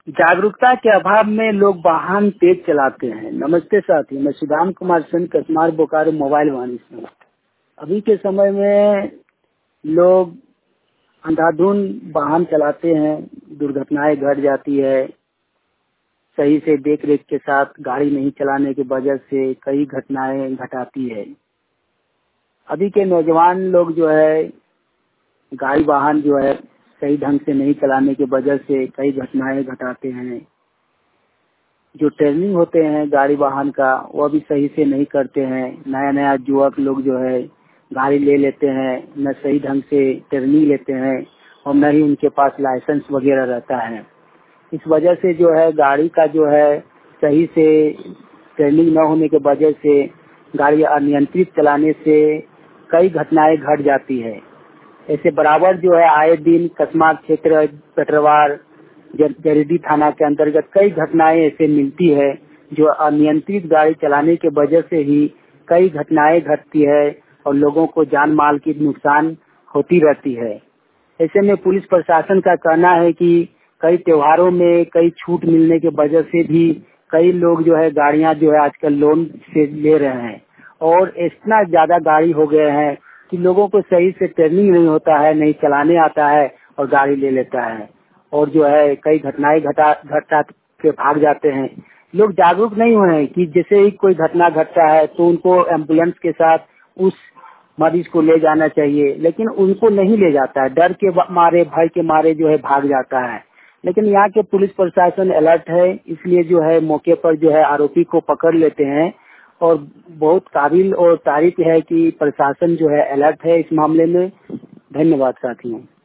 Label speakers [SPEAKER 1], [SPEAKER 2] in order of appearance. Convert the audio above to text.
[SPEAKER 1] जागरूकता के अभाव में लोग वाहन तेज चलाते हैं। नमस्ते साथी, मैं सुदाम कुमार सिंह, कसमार बोकारो मोबाइल वाहन से। अभी के समय में लोग अंधाधुंध वाहन चलाते हैं, दुर्घटनाएं घट जाती है। सही से देख रेख के साथ गाड़ी नहीं चलाने की वजह से कई घटनाएं घटाती है। अभी के नौजवान लोग जो है गाड़ी वाहन जो है सही ढंग से नहीं चलाने की वजह से कई घटनाएं घटाते हैं। जो ट्रेनिंग होते हैं गाड़ी वाहन का वो भी सही से नहीं करते हैं। नया नया युवक लोग जो है गाड़ी ले लेते हैं, न सही ढंग से ट्रेनिंग लेते हैं और न ही उनके पास लाइसेंस वगैरह रहता है। इस वजह से जो है गाड़ी का जो है सही से ट्रेनिंग न होने की वजह से गाड़ी अनियंत्रित चलाने से कई घटनाएं घट जाती है। ऐसे बराबर जो है आए दिन कसमा क्षेत्र पेटरवार जरीडी थाना के अंतर्गत कई घटनाएं ऐसे मिलती है जो अनियंत्रित गाड़ी चलाने के वजह से ही कई घटनाएं घटती है और लोगों को जान माल की नुकसान होती रहती है। ऐसे में पुलिस प्रशासन का कहना है कि कई त्योहारों में कई छूट मिलने की वजह से भी कई लोग जो है गाड़ियां जो है आजकल लोन से ले रहे हैं और इतना ज्यादा गाड़ी हो गए हैं कि लोगों को सही से ट्रेनिंग नहीं होता है, नहीं चलाने आता है और गाड़ी ले लेता है और जो है कई घटनाएं घटा के भाग जाते हैं। लोग जागरूक नहीं हुए हैं कि जैसे ही कोई घटना घटता है तो उनको एम्बुलेंस के साथ उस मरीज को ले जाना चाहिए, लेकिन उनको नहीं ले जाता है। डर के मारे, भय के मारे जो है भाग जाता है। लेकिन यहाँ के पुलिस प्रशासन अलर्ट है, इसलिए जो है मौके पर जो है आरोपी को पकड़ लेते हैं और बहुत काबिल और तारीफ है कि प्रशासन जो है अलर्ट है इस मामले में। धन्यवाद साथियों।